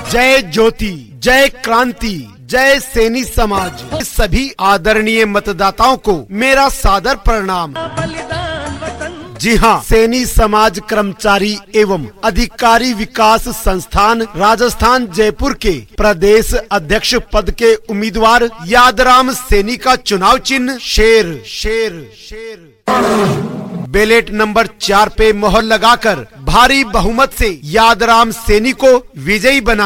जय ज्योति, जय क्रांति, जय सैनी समाज। सभी आदरणीय मतदाताओं को मेरा सादर प्रणाम। जी हाँ, सैनी समाज कर्मचारी एवं अधिकारी विकास संस्थान राजस्थान जयपुर के प्रदेश अध्यक्ष पद के उम्मीदवार यादराम सैनी का चुनाव चिन्ह शेर शेर शेर बैलेट नंबर 4 पे मोहर लगाकर भारी बहुमत से यादराम सैनी को विजयी बना